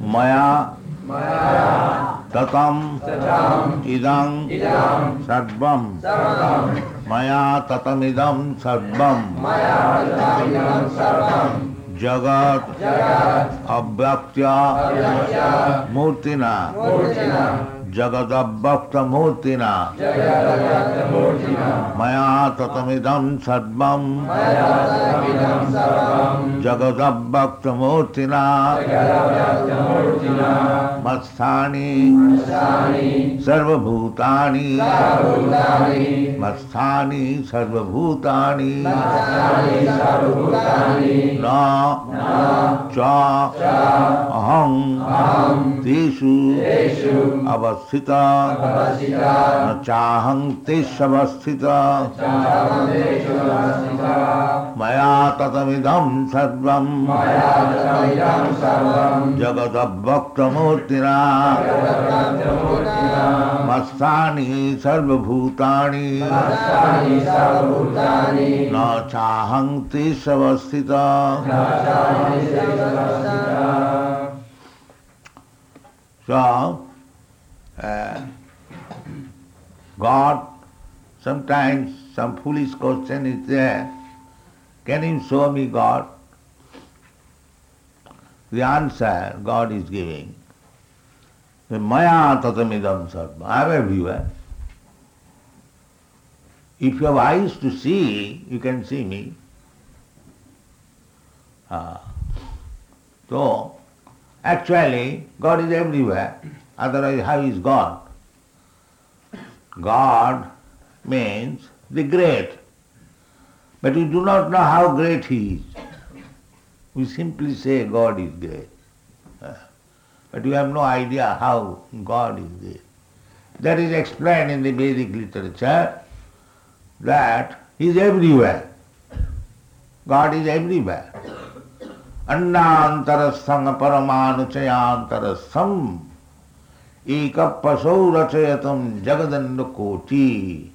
Maya tatam idam sarvam. Maya tatam idam sarvam. Jagat abhyaktya murtina. Jagat abhyakta murtina. Maya tatamidam sarvam. Jagat abhyakta murtina. Masthani sarvabhutani. Masthani sarvabhutani. Na cha aham teshu avasthita na chaham teshavasthita. Maya tatamidam sarvam. Jagat abhyakta murtina. Masthani sarvabhutani. Na chaham teshavasthita. So, God, sometimes some foolish question is there. Can you show me God? The answer God is giving. Maya tatamidam sarva. I am everywhere. If you have eyes to see, you can see me. So, actually, God is everywhere. Otherwise, how is God? God means the great. But we do not know how great He is. We simply say God is great. But we have no idea how God is great. That is explained in the Vedic literature that He is everywhere. God is everywhere. Annantarasthang paramanuchayantarastham ekapasau rachayatam jagadandakoti.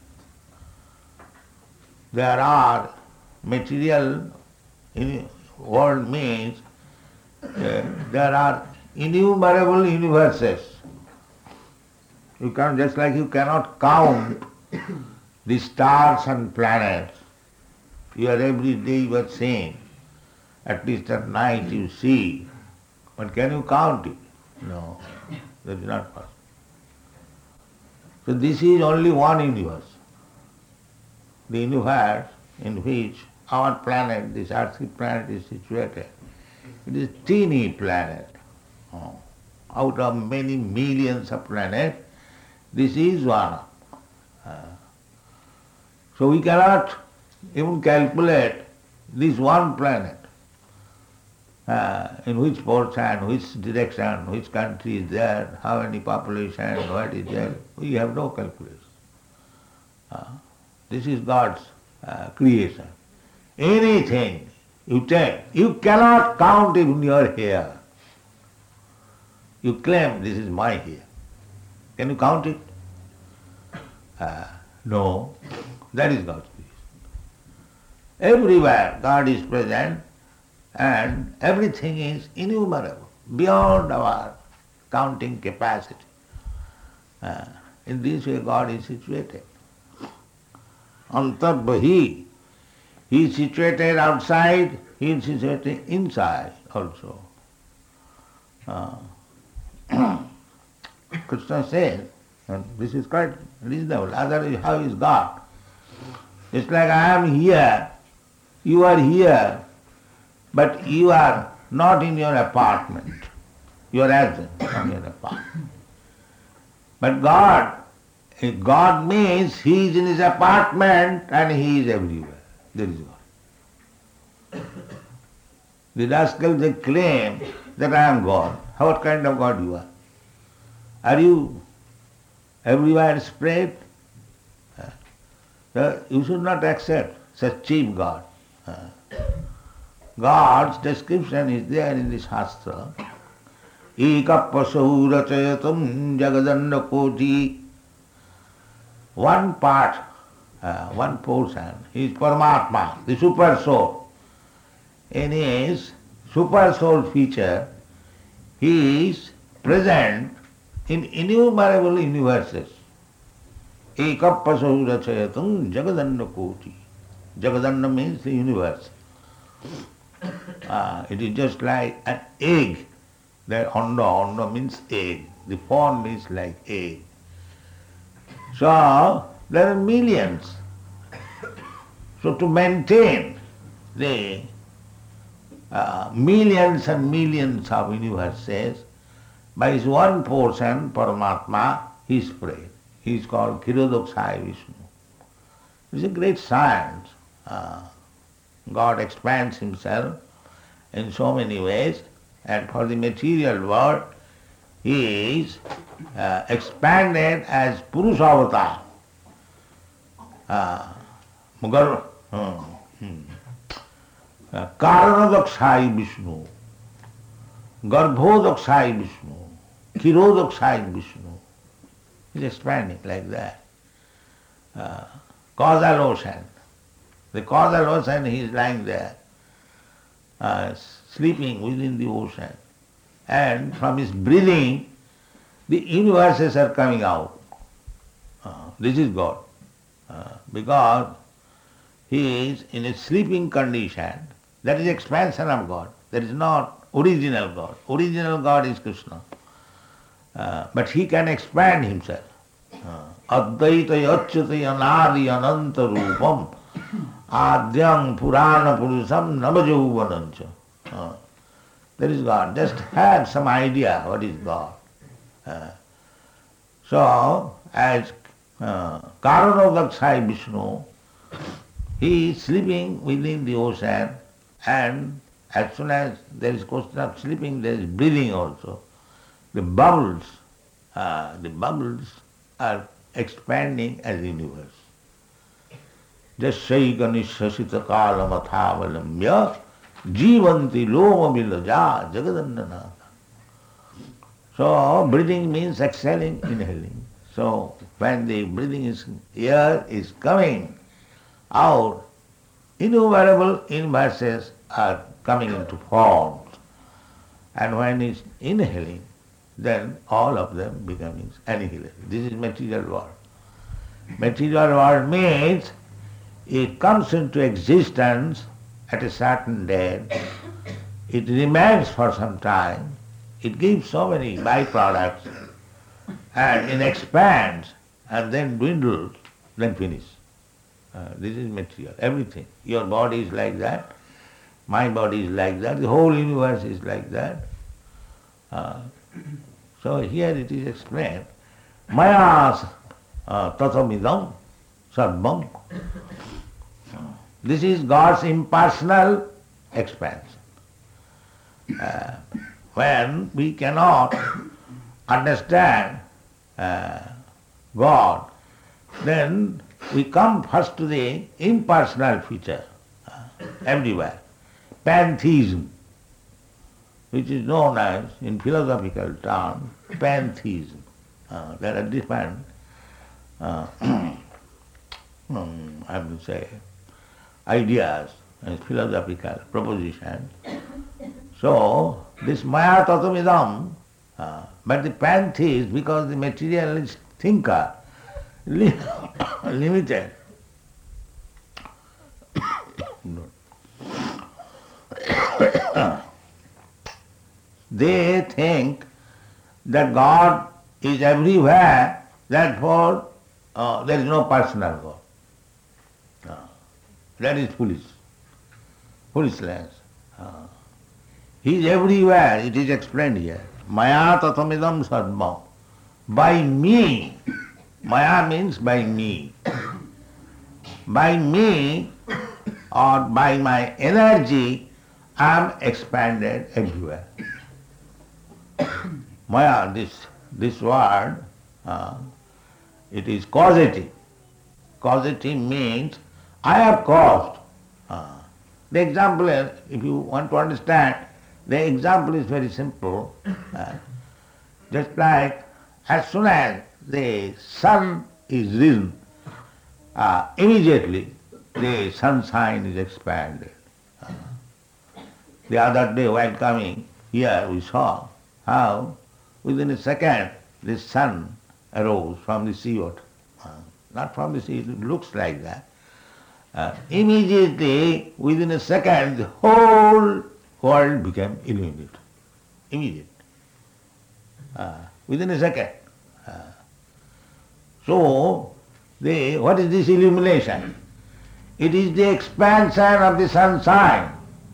There are material world means there are innumerable universes. You can, just like you cannot count the stars and planets. You are every day you are seeing. At least at night you see. But can you count it? No, that is not possible. So this is only one universe. The universe in which our planet, this earthly planet, is situated. It is a teeny planet. Out of many millions of planets, this is one. So we cannot even calculate this one planet. In which portion, which direction, which country is there, how many population, what is there, we have no calculation. This is God's creation. Anything you take, you cannot count even your hair. You claim this is my hair. Can you count it? No, that is God's creation. Everywhere God is present, and everything is innumerable, beyond our counting capacity. In this way God is situated. Antarbhahi, He is situated outside, He is situated inside also. Krishna says, and this is quite reasonable, otherwise how is God? It's like I am here, you are here, but you are not in your apartment. You are absent from your apartment. But God means He is in His apartment and He is everywhere. There is God. The rascals, they claim that I am God. What kind of God you are? Are you everywhere spread? You should not accept such cheap God. God's description is there in the Shastra. Ekapasahu rachayatam jagadanda koti. One part, one portion is Paramatma, the super soul. In his super soul feature, He is present in innumerable universes. Ekappasahu rachayatam jagadanda koti. Jagadanda means the universe. It is just like an egg. That anda means egg. The form is like egg. So there are millions. So to maintain the millions and millions of universes, by his one portion, Paramatma, he is spread. He is called Kshirodakshayi Vishnu. It is a great science. God expands himself in so many ways, and for the material world, he is expanded as Purusha Avatar. Karanadakshayi Vishnu, Garbhodakshayi Vishnu, Kshirodakshayi Vishnu. He is expanding like that. Causal ocean. The causal ocean, he is lying there, sleeping within the ocean. And from his breathing, the universes are coming out. This is God. Because he is in a sleeping condition. That is expansion of God. That is not original God. Original God is Krishna. But he can expand himself. Advaita yachyate anadi ananta rupam adyam purana purusham navajauvanancha. That is God. Just have some idea what is God. So, as Karanadakshayi Vishnu, he is sleeping within the ocean, and as soon as there is question of sleeping, there is breathing also. The bubbles are expanding as the universe. Jasyaika nishasita kalamathavalambya jivanti loma vilaja jagadandana. So breathing means exhaling, inhaling. So when the breathing air is coming out, innumerable universes are coming into forms. And when it's inhaling, then all of them becoming annihilated. This is material world. Material world means it comes into existence at a certain date, it remains for some time, it gives so many byproducts, and it expands and then dwindles, then finish. This is material, everything. Your body is like that, my body is like that, the whole universe is like that. So here it is explained, Maya tatamidam sarvam. This is God's impersonal expansion. When we cannot understand God, then we come first to the impersonal feature everywhere. Pantheism, which is known as, in philosophical terms, pantheism. There are different, I would say, ideas and philosophical propositions. So, this Maya Tatamidam, but the pantheist, because the materialist thinker, limited. They think that God is everywhere, therefore there is no personal God. That is foolishness. He is everywhere, it is explained here. Maya tatamidam sarvam. By me, Maya means by me. By me, or by my energy, I am expanded everywhere. Maya, this word, it is causative. Causative means I have caused. The example, if you want to understand, the example is very simple. Just like as soon as the sun is risen, immediately the sunshine is expanded. The other day while coming here we saw how within a second the sun arose from the sea water. Not from the sea, it looks like that. Immediately, within a second, the whole world became illuminated. Immediately. Within a second. So, what is this illumination? It is the expansion of the sunshine.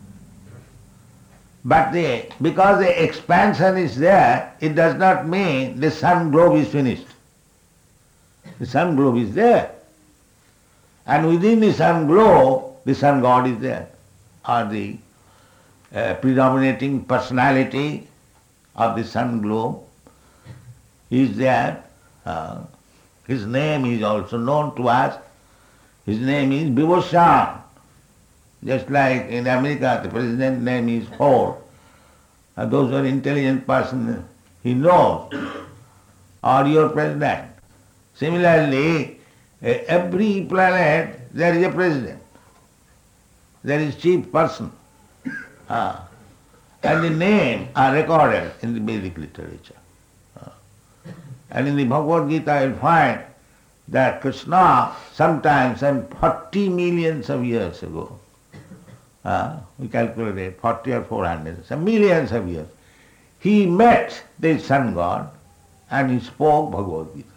But because the expansion is there, it does not mean the sun globe is finished. The sun globe is there. And within the sun globe, the sun god is there, or the predominating personality of the sun globe is there. His name is also known to us. His name is Vibhushan. Just like in America, the president's name is Ford. Those who are intelligent person, he knows, or your president. Similarly, every planet there is a president. There is chief person. And the names are recorded in the Vedic literature. And in the Bhagavad Gita you'll find that Krishna sometimes, some 40 millions of years ago, we calculated 40 or 400, some millions of years, he met the sun god and he spoke Bhagavad Gita.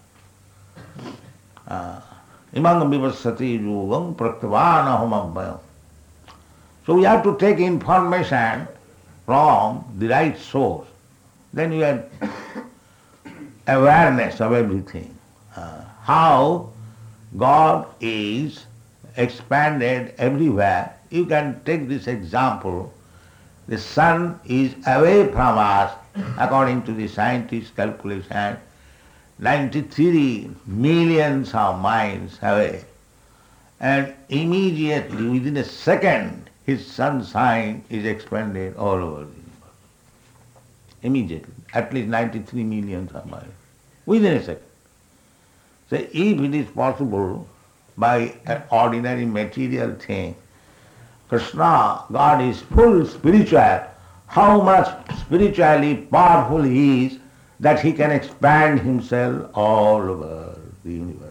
Imangam vivasati yugam praktavana homabhayam. So we have to take information from the right source. Then you have awareness of everything. How God is expanded everywhere. You can take this example. The sun is away from us, according to the scientists' calculation, 93 millions of miles away. And immediately, within a second, his sunshine is expanded all over the universe. Immediately, at least 93 millions of miles, within a second. So if it is possible by an ordinary material thing, Krishna, God is full spiritual, how much spiritually powerful he is that he can expand himself all over the universes.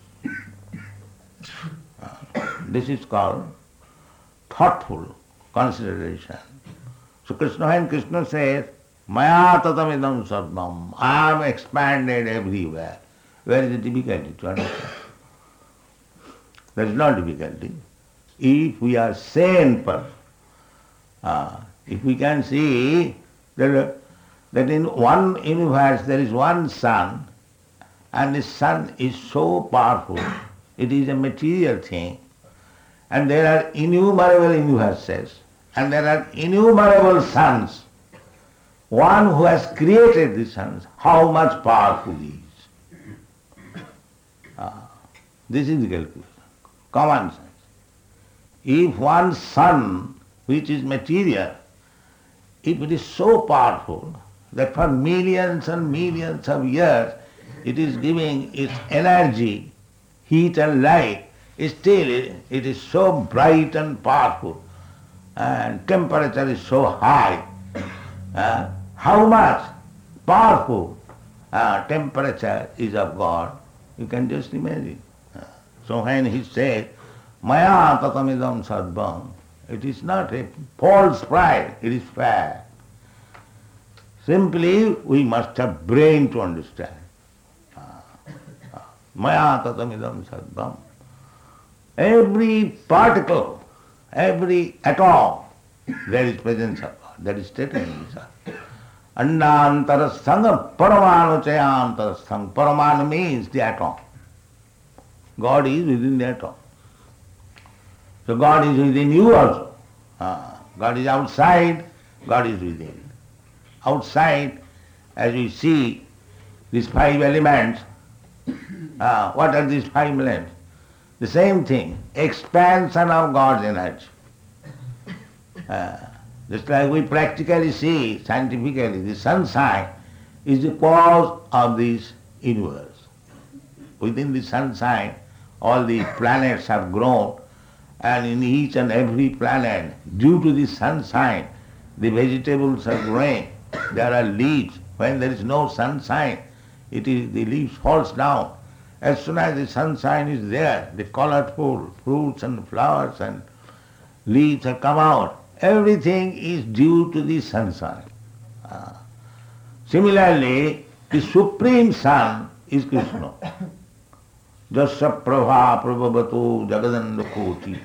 This is called thoughtful consideration. So when Krishna says, Maya tatamidam sarvam, I am expanded everywhere. Where is the difficulty to understand? There is no difficulty. If we are sane person, if we can see that in one universe there is one sun, and the sun is so powerful, it is a material thing, and there are innumerable universes, and there are innumerable suns. One who has created the suns, how much powerful he is. This is the calculation, common sense. If one sun, which is material, if it is so powerful that for millions and millions of years it is giving its energy, heat and light, still it is so bright and powerful, and temperature is so high. How much powerful temperature is of God, you can just imagine. So when he said, Maya tatamidam sarvam, it is not a false pride, it is fact. Simply we must have brain to understand. Maya tatamidam sarvam. Every particle, every atom, there is presence of God. That is stated in this. Andantarasthanga paramanu chayantarasthang. Paramanu means the atom. God is within the atom. So God is within you also. God is outside, God is within. Outside, as we see these five elements, what are these five elements? The same thing, expansion of God's energy. Just like we practically see, scientifically, the sunshine is the cause of this universe. Within the sunshine, all the planets have grown, and in each and every planet, due to the sunshine, the vegetables are growing, There are leaves. When there is no sunshine, the leaves falls down. As soon as the sunshine is there, the colorful fruits and flowers and leaves have come out. Everything is due to the sunshine. Similarly, the Supreme Sun is Krishna. Jasya prabha prabhavato jagadanda koti.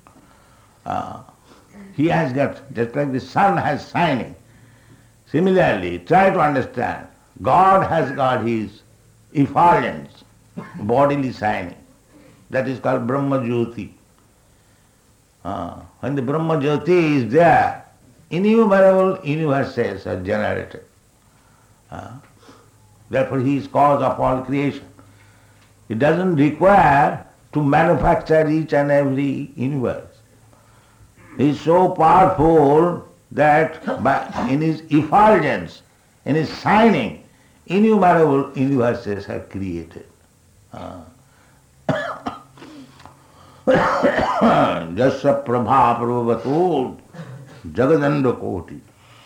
He has got, just like the sun has shining. Similarly, try to understand, God has got his effulgence, bodily shining. That is called Brahma Jyoti. When the Brahma Jyoti is there, innumerable universes are generated. Therefore he is cause of all creation. It doesn't require to manufacture each and every universe. He is so powerful that in his effulgence, in his shining, innumerable universes are created. Jasya prabha prabhavato jagadanda koti.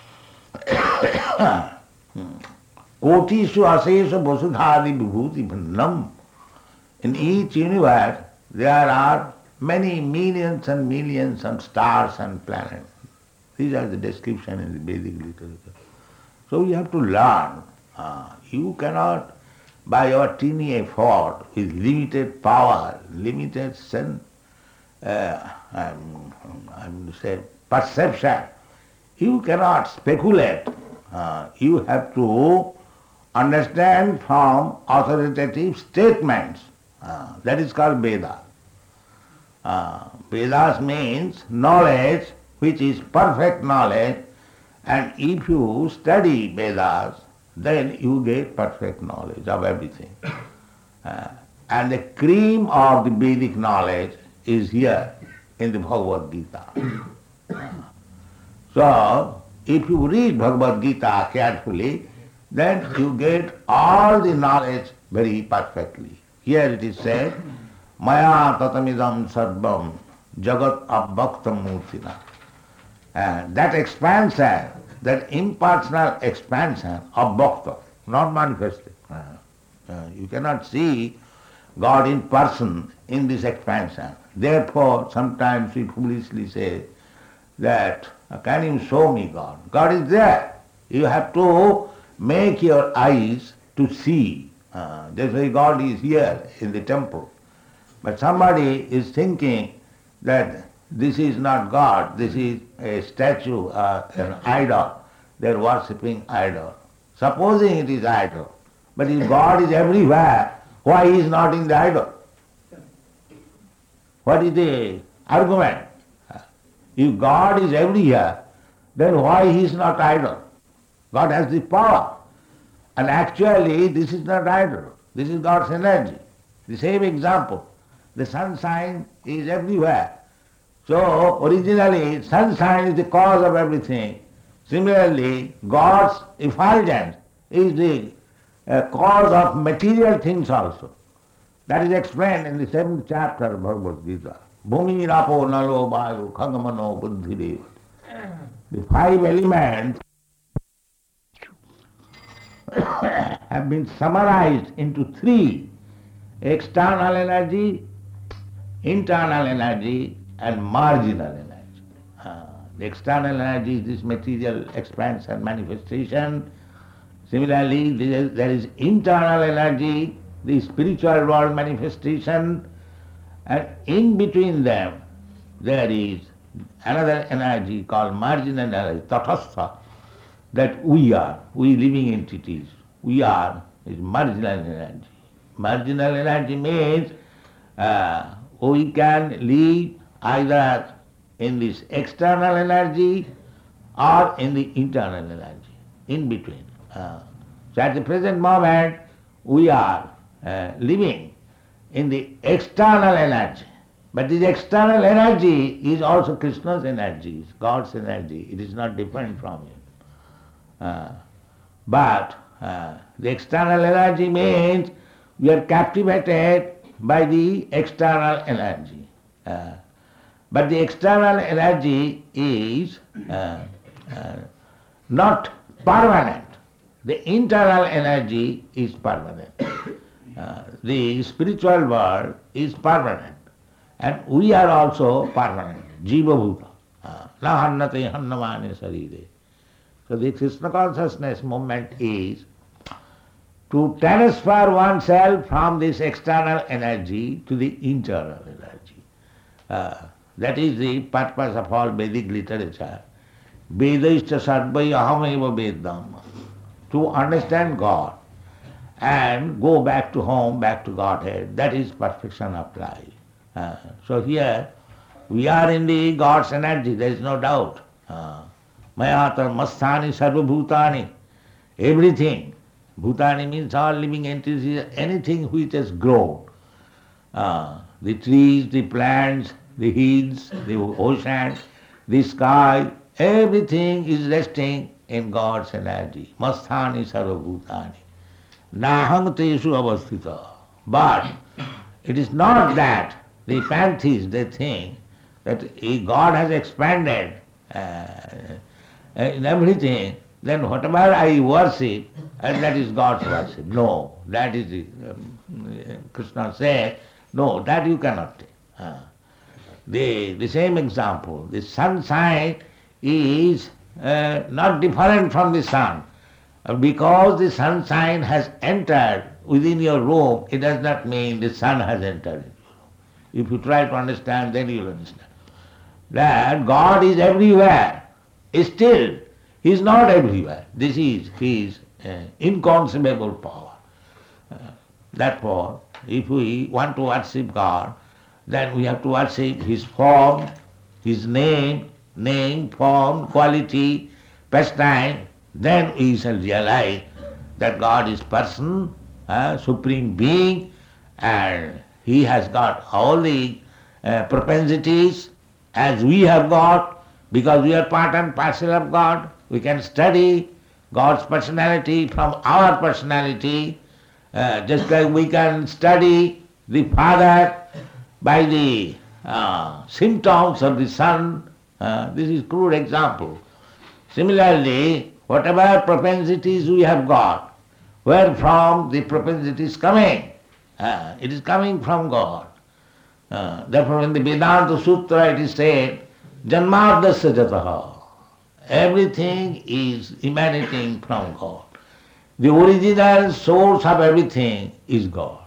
Kotishu asesha vasudhadi vibhuti bhannam. In each universe there are many millions and millions of stars and planets. These are the description in the Vedic literature. So you have to learn. You cannot, by your teeny effort, with limited power, limited sense, perception, you cannot speculate. You have to understand from authoritative statements. That is called Veda. Vedas means knowledge which is perfect knowledge, and if you study Vedas, then you get perfect knowledge of everything. And the cream of the Vedic knowledge is here in the Bhagavad Gita. So, if you read Bhagavad Gita carefully, then you get all the knowledge very perfectly. Here it is said, Maya tatamidam sarvam jagat abhaktam murtina. That expansion, that impersonal expansion of bhakta, not manifested. You cannot see God in person in this expansion. Therefore, sometimes we foolishly say that, can you show me God? God is there. You have to make your eyes to see. That's why God is here in the temple. But somebody is thinking that this is not God, this is a statue, an idol. They are worshipping idol. Supposing it is idol, but if God is everywhere, why he is not in the idol? What is the argument? If God is everywhere, then why he is not idol? God has the power. And actually this is not idol, this is God's energy. The same example, the sunshine is everywhere. So originally sunshine is the cause of everything. Similarly, God's effulgence is the cause of material things also. That is explained in the 7th chapter of Bhagavad Gita. Bhumi, Rapo, Nalo, Vayu, Khangamano, Buddhideva. The 5 elements have been summarized into 3: external energy, internal energy, and marginal energy. The external energy is this material expansion, manifestation. Similarly, there is internal energy, the spiritual world manifestation, and in between them there is another energy called marginal energy, tathastha, that we living entities, is marginal energy. Marginal energy means we can live either in this external energy or in the internal energy, in between. So at the present moment we are living in the external energy. But this external energy is also Krishna's energy, is God's energy. It is not different from him. But the external energy means we are captivated by the external energy. But the external energy is not permanent. The internal energy is permanent. The spiritual world is permanent. And we are also permanent. Jiva bhuta. Na hannate hannamane sarire. So the Krishna consciousness movement is to transfer oneself from this external energy to the internal energy. That is the purpose of all Vedic literature. Vedaishta sarvai ahameva vedam. To understand God and go back to home, back to Godhead, that is perfection of life. So here we are in the God's energy, there is no doubt. Mayatar masthani sarva bhutani, everything. Bhutani means all living entities, anything which has grown. The trees, the plants, the hills, the ocean, the sky, everything is resting in God's energy. Masthani sarva bhutani. Nahang teshu avasthita. But it is not that the pantheists, they think that if God has expanded in everything, then whatever I worship, that is God's worship. No, that is Krishna said, no, that you cannot take. The same example, the sunshine is not different from the sun. Because the sunshine has entered within your room, it does not mean the sun has entered. If you try to understand, then you will understand. That God is everywhere. Still, He is not everywhere. This is His inconceivable power. Therefore, if we want to worship God, then we have to worship His form, His name, form, quality, pastime. Then we shall realize that God is person, supreme being, and He has got all the propensities as we have got, because we are part and parcel of God. We can study God's personality from our personality, just like we can study the Father by the symptoms of the Son. This is crude example. Similarly, whatever propensities we have got, where from the propensity is coming? It is coming from God. Therefore in the Vedanta Sutra it is said, Janmadasya jataha. Everything is emanating from God. The original source of everything is God.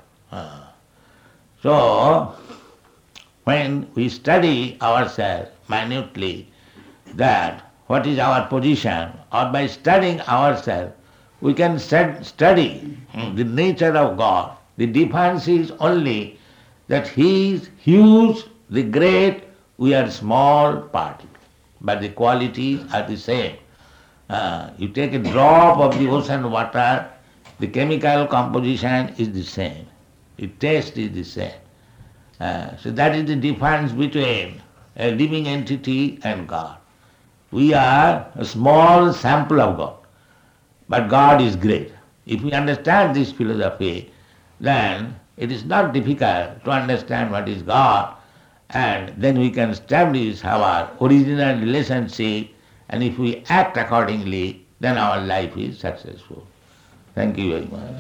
So, when we study ourselves minutely, that what is our position, or by studying ourselves, we can study the nature of God. The difference is only that He is huge, the great, we are small particle, but the qualities are the same. You take a drop of the ocean water, the chemical composition is the same, the taste is the same. So that is the difference between a living entity and God. We are a small sample of God, but God is great. If we understand this philosophy, then it is not difficult to understand what is God, and then we can establish our original relationship, and if we act accordingly, then our life is successful. Thank you very much.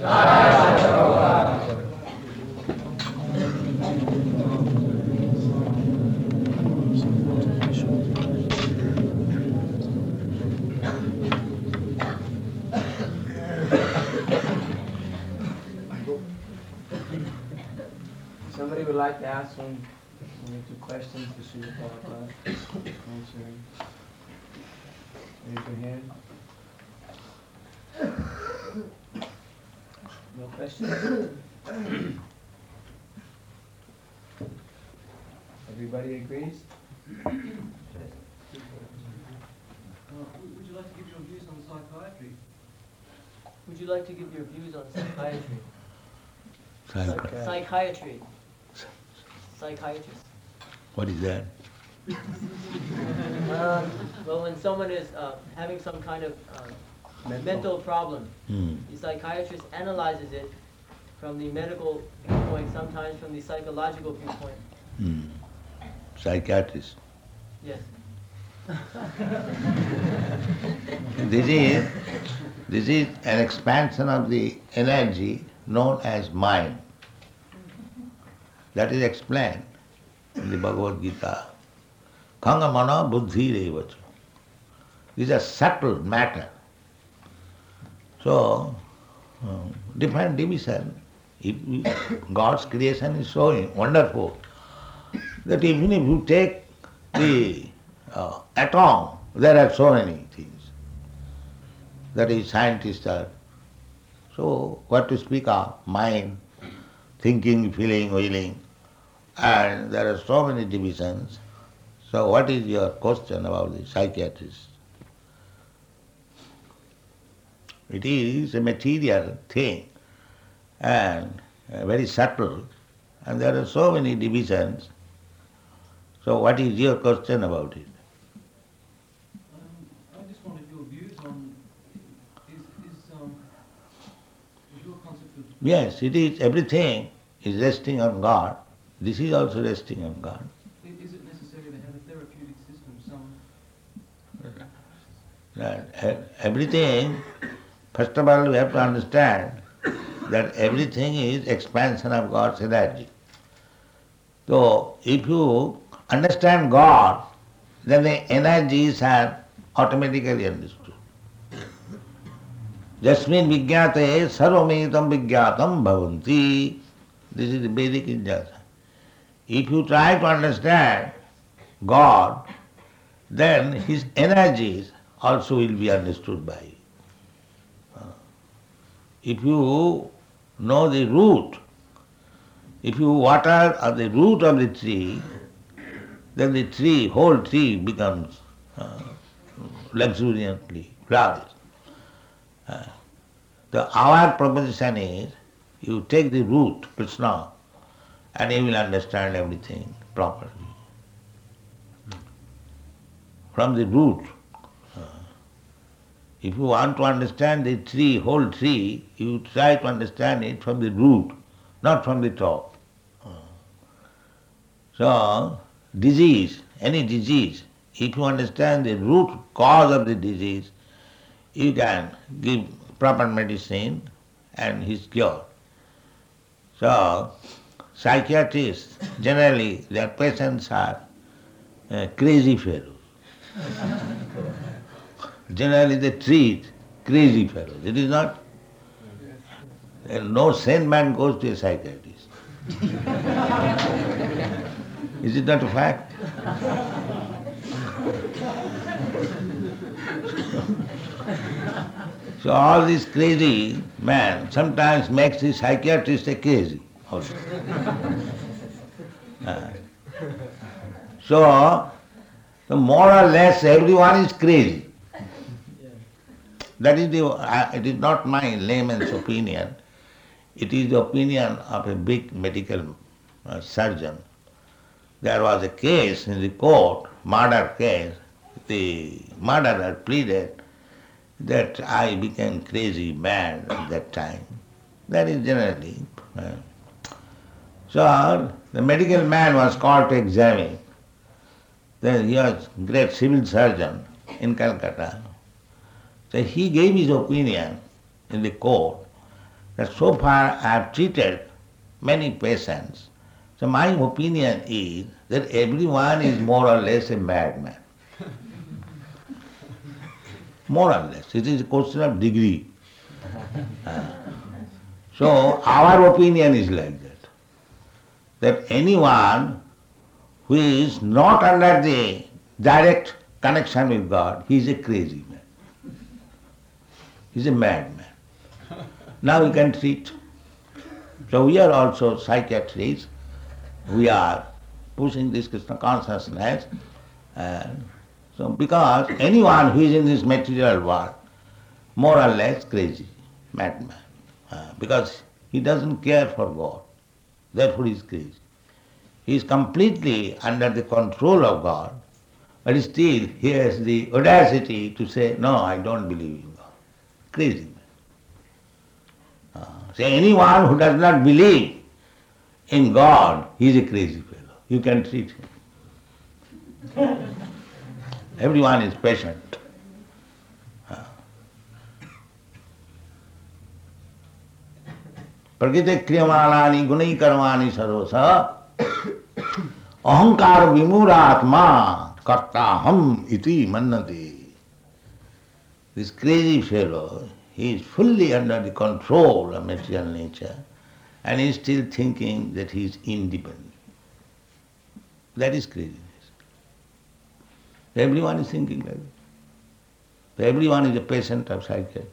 Somebody would like to ask one or two questions to Srila Prabhupada? Answering. Raise your hand. No questions? Everybody agrees? Would you like to give your views on psychiatry? Would you like to give your views on psychiatry? Psychiatry. Psychiatrist. What is that? Well, when someone is having some kind of mental problem, the psychiatrist analyzes it from the medical viewpoint, sometimes from the psychological viewpoint. Psychiatrist. Yes. This is This is an expansion of the energy known as mind. That is explained in the Bhagavad Gita. Khangamana buddhi revacha. These are subtle matter. So, different division. God's creation is so wonderful that even if you take the atom, there are so many things. That is, scientists are. So, what to speak of? Mind, thinking, feeling, willing. And there are so many divisions. So, what is your question about the psychiatrist? It is a material thing and very subtle, and there are so many divisions. So, what is your question about it? I just wanted your views on is your concept of Yes, it is. Everything is resting on God. This is also resting on God. is it necessary to have a therapeutic system? Everything, first of all, we have to understand that everything is expansion of God's energy. So, if you understand God, then the energies are automatically understood. Jasmin vijñāte sarvamētam vijñātam bhavanti. This is the Vedic injunction. If you try to understand God, then His energies also will be understood by you. If you know the root, if you water at the root of the tree, then the tree, whole tree becomes luxuriantly flourished. Our proposition is, you take the root, Krishna, and you will understand everything properly. From the root. If you want to understand the tree, whole tree, you try to understand it from the root, not from the top. So, disease, any disease, if you understand the root cause of the disease, you can give proper medicine and he's cured. So, psychiatrists, generally, their patients are crazy fellows. Generally they treat crazy fellows. It is not. No sane man goes to a psychiatrist. Is it not a fact? So all this crazy man sometimes makes the psychiatrist a crazy also. So more or less everyone is crazy. That is it is not my layman's opinion. It is the opinion of a big medical surgeon. There was a case in the court, murder case. The murderer pleaded that I became crazy, mad at that time. That is generally. So the medical man was called to examine. Then he was a great civil surgeon in Calcutta. So he gave his opinion in the court that so far I have treated many patients. So my opinion is that everyone is more or less a madman. More or less. It is a question of degree. So our opinion is like that. That anyone who is not under the direct connection with God, he is a crazy man. He is a madman. Now we can treat. So we are also psychiatrists. We are pushing this Krishna consciousness. So because anyone who is in this material world, more or less crazy, madman. Because he doesn't care for God. Therefore he is crazy. He is completely under the control of God, but still he has the audacity to say, no, I don't believe in God. Crazy man. So anyone who does not believe in God, he is a crazy fellow. You can treat him. Everyone is patient. Prakite kriyamanani gunai karmani sarosa ahankar vimuratma kartaham iti mannati. This crazy fellow, he is fully under the control of material nature and he is still thinking that he is independent. That is craziness. Everyone is thinking like that. Everyone is a patient of psychiatry.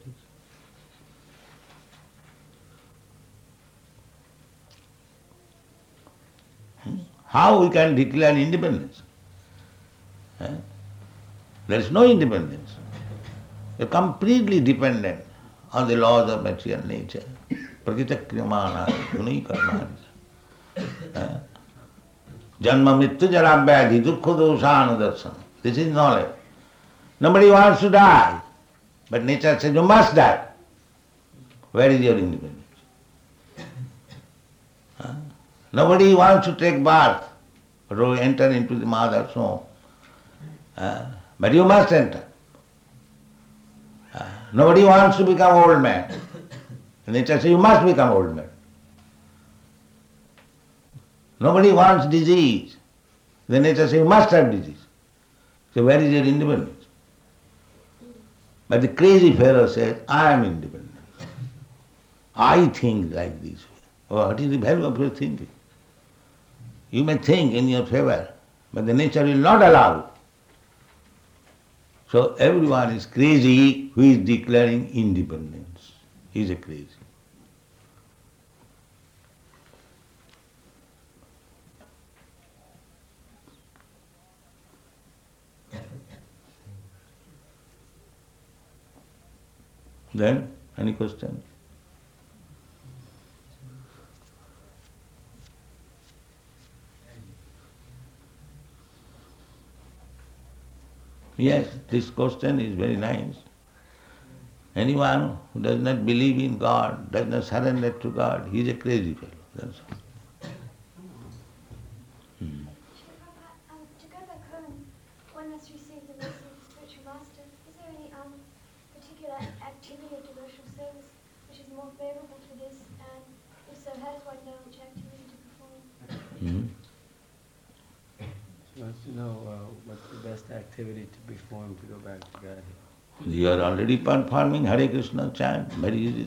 How we can declare independence? There is no independence. You are completely dependent on the laws of material nature. Prakita kriyamana gunai karmani. Janma mrityu jara vyadhi dukkha dosana darsana. This is knowledge. Nobody wants to die, but nature says you must die. Where is your independence? Nobody wants to take birth or to enter into the mother's home. But you must enter. Nobody wants to become old man. Nature says you must become old man. Nobody wants disease. The nature says you must have disease. So where is your independence? But the crazy fellow says, I am independent. I think like this. What is the value of your thinking? You may think in your favor, but the nature will not allow. So everyone is crazy who is declaring independence. He is a crazy. Then, any questions? Yes, this question is very nice. Anyone who does not believe in God, does not surrender to God, he is a crazy fellow. That's all. To go back home, one must receive the mercy of the spiritual master. Is there any particular activity of devotional service which is more favorable to this? And if so, how does one know which activity to perform? She wants to know what's the best activity to perform to go back to God. You are already performing Hare Krishna chant, very easy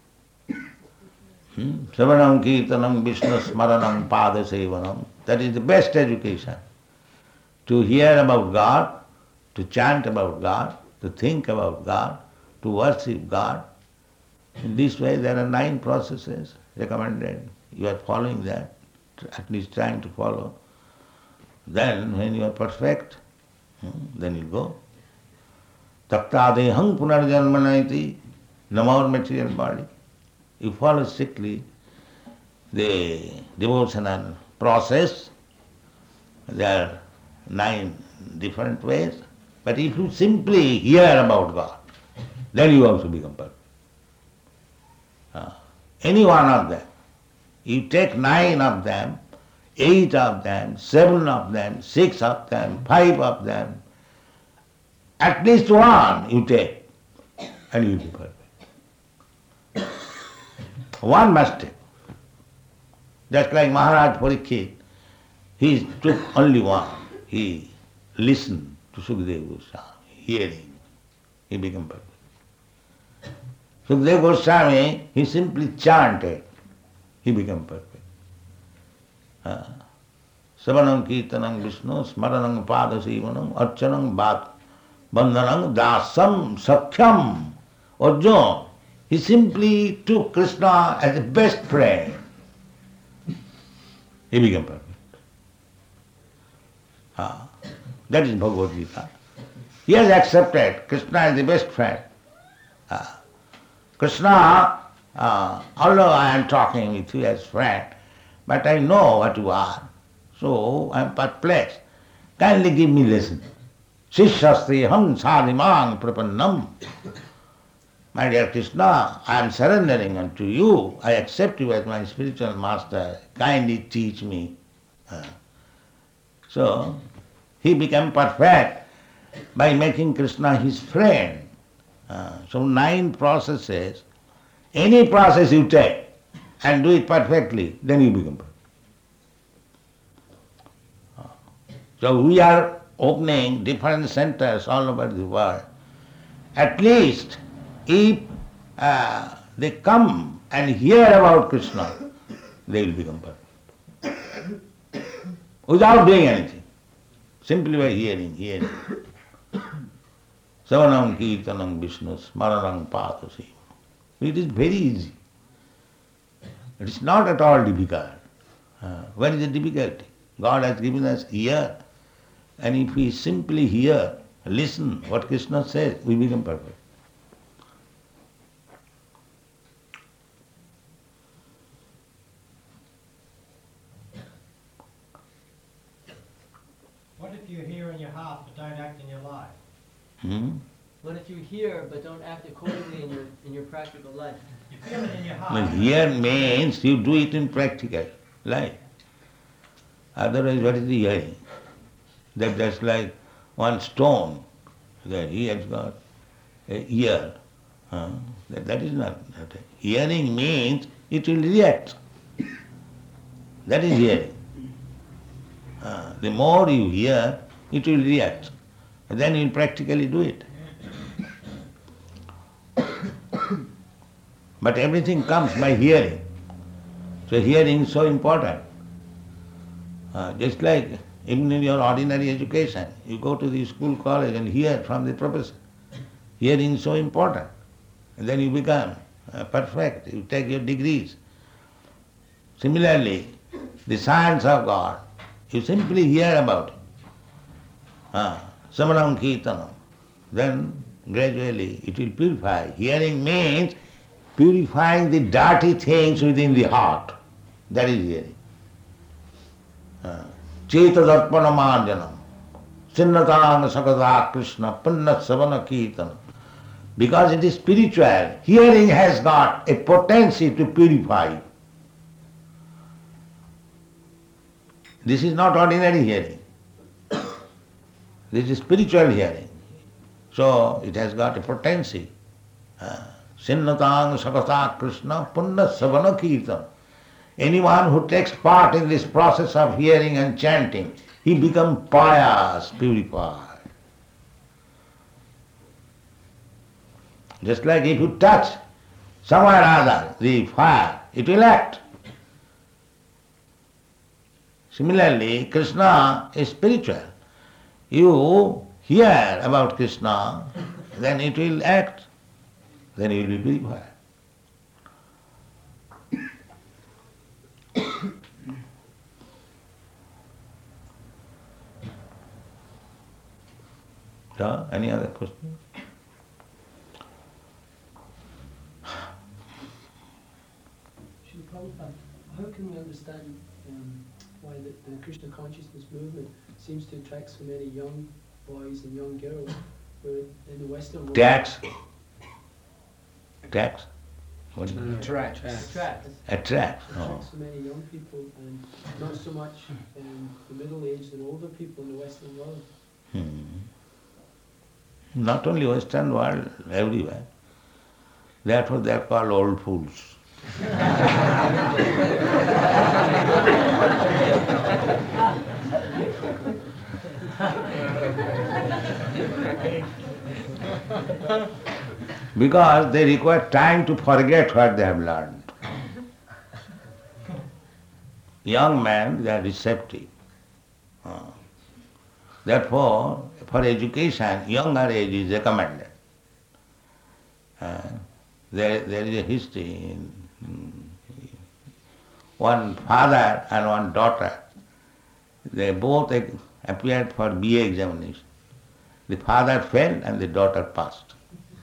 thing. Savanam Kirtanam Vishnu Smaranam Pada Sevanam. That is the best education. To hear about God, to chant about God, to think about God, to worship God. In this way there are 9 processes recommended. You are following that, at least trying to follow. Then when you are perfect, then you go. Taktadehang punarjanmanaiti, no more material body. You follow strictly the devotional process. There are 9 different ways. But if you simply hear about God, then you also become perfect. Any one of them. You take 9 of them, 8 of them, 7 of them, 6 of them, 5 of them. At least one you take, and you will be perfect. One must take. Just like Maharaj Parikshit, he took only one. He listened to Sukadeva Goswami, hearing. He became perfect. Sukadeva Goswami, he simply chanted. He became perfect. Savanam Kirtanam Vishnu, Smaranam Pada Sevanam, Archanam Bandhanam Dasam Sakhyam. Arjuna, he simply took Krishna as a best friend. He became perfect. That is Bhagavad Gita. He has accepted Krishna as the best friend. Krishna, although I am talking with you as friend, but I know what you are, so I am perplexed. Kindly give me lesson. Shishyasti ham sadhimang prapannam. My dear Krishna, I am surrendering unto you. I accept you as my spiritual master. Kindly teach me. So, he became perfect by making Krishna his friend. So 9 processes. Any process you take, and do it perfectly, then you become perfect. So we are opening different centers all over the world. At least if they come and hear about Krishna, they will become perfect. Without doing anything. Simply by hearing. Savanam kirtanam Vishnu smaranam padasi. It is very easy. It is not at all difficult. Where is the difficulty? God has given us ear, and if we simply hear, listen what Krishna says, we become perfect. What if you hear in your heart but don't act in your life? What if you hear but don't act accordingly in your practical life? You feel it in your Well, heart. hear means you do it in practical life. Otherwise, what is the hearing? That's like one stone that he has got an ear. That is not. Hearing means it will react. That is hearing. The more you hear, it will react. Then you will practically do it. But everything comes by hearing. So hearing is so important. Just like even in your ordinary education, you go to the school, college and hear from the professor. Hearing is so important. And then you become perfect. You take your degrees. Similarly, the science of God, you simply hear about it. Samanam kirtanam. Then gradually it will purify. Hearing means purifying the dirty things within the heart. That is hearing. Chetadarpana marjanam. Sinnatang sakata Krishna punna savana kirtanam. Because it is spiritual, hearing has got a potency to purify. This is not ordinary hearing. This is spiritual hearing. So it has got a potency. Sinnatang sakata Krishna punna savana kirtanam. Anyone who takes part in this process of hearing and chanting, he becomes pious, purified. Just like if you touch somewhere or other the fire, it will act. Similarly, Krishna is spiritual. You hear about Krishna, then it will act, then you will be purified. So, any other question? Srila Prabhupada, how can we understand why the Krishna consciousness movement seems to attract so many young boys and young girls, where in the Western world... Tax. What is it? Attracts. Attracts. Attracts so many young people and not so much the middle-aged and older people in the Western world. Not only Western world, everywhere. Therefore they are called old fools. Because they require time to forget what they have learned. Young men, they are receptive. Therefore, for education, younger age is recommended. There is a history. One father and one daughter, they both appeared for BA examination. The father failed and the daughter passed.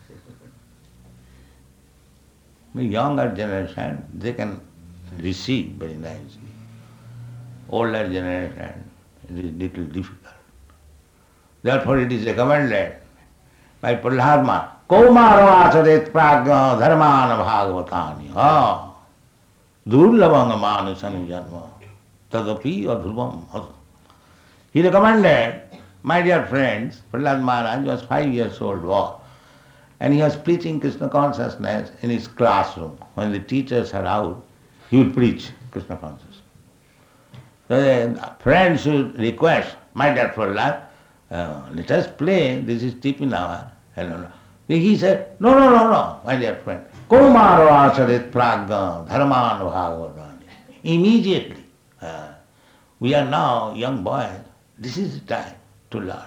The younger generation, they can receive very nicely. Older generation, it is little difficult. Therefore it is recommended by Prahlad, Kaumaro acharet pragya dharmana bhagavatani. Durlabanga manusani janma tadapi adhruvam. He recommended, my dear friends, Prahlad Maharaj was 5 years old, and he was preaching Krishna consciousness in his classroom. When the teachers are out, he will preach Krishna consciousness. So the friends should request, my dear Prahlad, let us play, this is tipping hour. He said, no, my dear friend. Kaumaro asarit pragga dharman bhagavatani. Immediately, we are now young boys, this is the time to learn.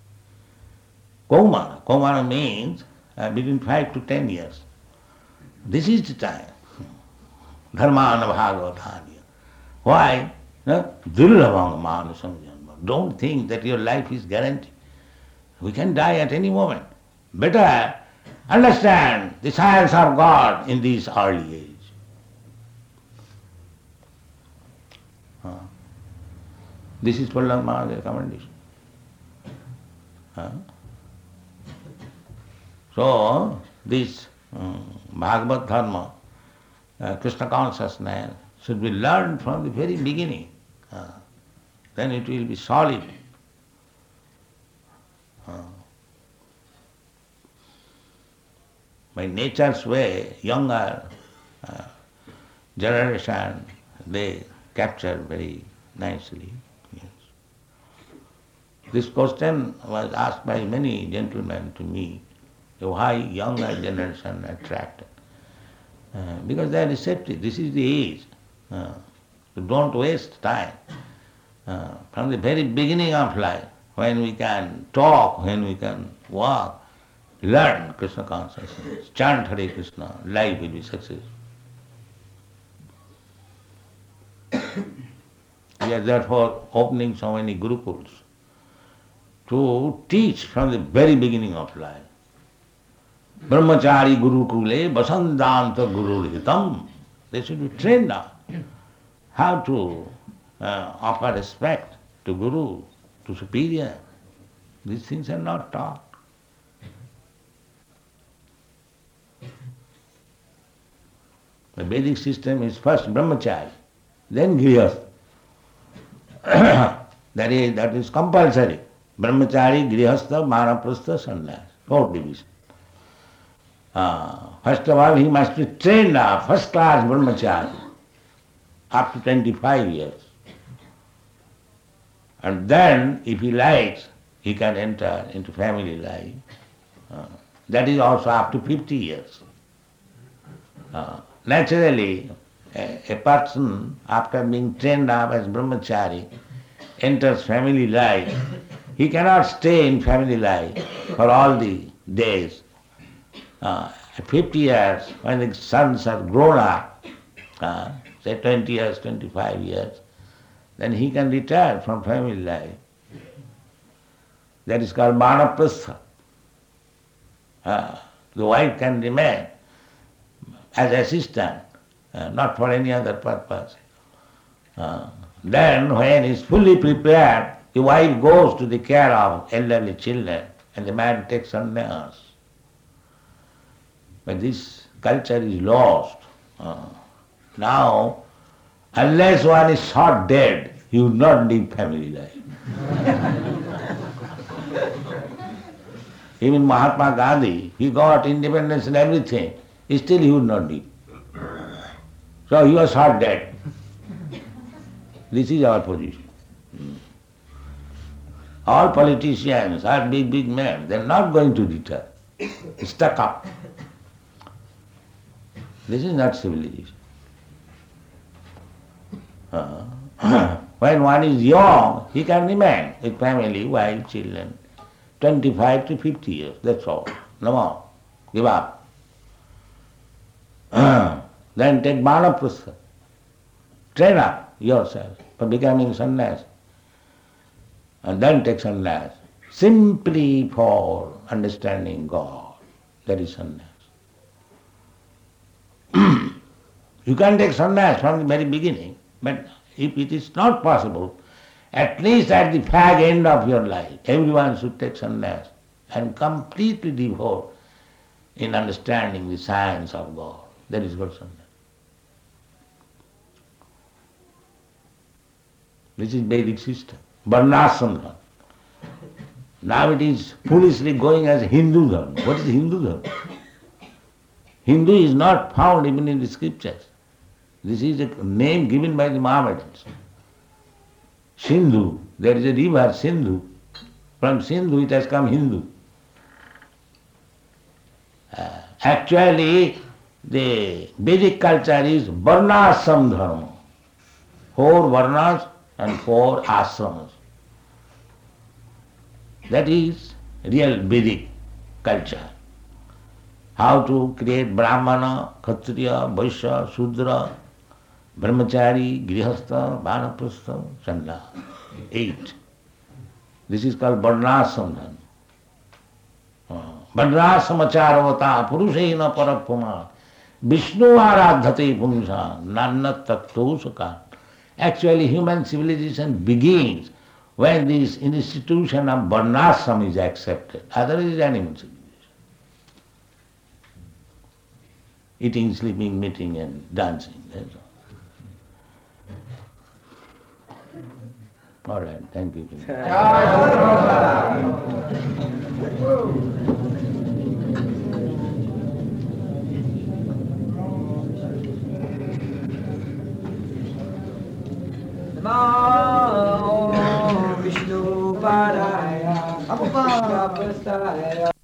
Kaumara means between 5 to 10 years. This is the time. Dharman bhagavatani. Why? Durlabhang manusam janma. Don't think that your life is guaranteed. We can die at any moment. Better understand the science of God in this early age. This is Prahlad Maharaj's recommendation. So, this Bhagavad Dharma, Krishna consciousness, should be learned from the very beginning. Then it will be solid. By nature's way, younger generation, they capture very nicely. Yes. This question was asked by many gentlemen to me, why younger generation attracted? Because they are receptive. This is the age. So don't waste time. From the very beginning of life, when we can talk, when we can walk, learn Krishna consciousness, chant Hare Krishna, life will be successful. We are therefore opening so many gurukuls to teach from the very beginning of life. Brahmachari gurukule vasandanta gururhitam. They should be trained up how to offer respect to guru, to superior. These things are not taught. The Vedic system is first brahmachari, then grihastha. that is compulsory. Brahmachari, grihastha, vanaprastha, sannyas. 4 divisions. First of all, he must be trained up, first class brahmachari, up to 25 years. And then, if he likes, he can enter into family life. That is also up to 50 years. Naturally, a person, after being trained up as brahmachari, enters family life. He cannot stay in family life for all the days. At 50 years, when the sons are grown up, say 20 years, 25 years, then he can retire from family life. That is called vanaprastha. The wife can remain as assistant, not for any other purpose. Then when he is fully prepared, the wife goes to the care of elderly children and the man takes sannyas. But this culture is lost. Now, unless one is shot dead, he would not live family life. Even Mahatma Gandhi, he got independence and everything, still he would not live. So he was shot dead. This is our position. All politicians are big men, they are not going to retire. Stuck up. This is not civilization. When one is young, he can remain with family, wife, children, 25 to 50 years, that's all. No more. Give up. Then take vanaprastha. Train up yourself for becoming sannyas. And then take sannyas. Simply for understanding God. That is sannyas. You can take sannyas from the very beginning, but if it is not possible, at least at the fag end of your life, everyone should take sannyas and completely devote in understanding the science of God. That is called sannyas. This is Vedic system. Varnashram. Now it is foolishly going as Hindu dharma. What is Hindu dharma? Hindu is not found even in the scriptures. This is a name given by the Mohammedans. Sindhu, there is a river Sindhu. From Sindhu it has come Hindu. Actually, the Vedic culture is Varnashram Dharma. 4 Varnas and 4 Ashramas. That is real Vedic culture. How to create Brahmana, Kshatriya, Vaishya, Shudra, Brahmachari, Grihastha, Vanaprastha, Sannyasis. 8. This is called Varnashram Dharma. Varnashramacharvata Purushena Parapama Vishnu Aradhate Pumsa Nanna Tattosaka. Actually, human civilization begins when this institution of Varnashram is accepted. Otherwise, animal civilization. Eating, sleeping, meeting and dancing. That's all. All right, thank you. Namo Vishnu Padaya Krishna Prastaya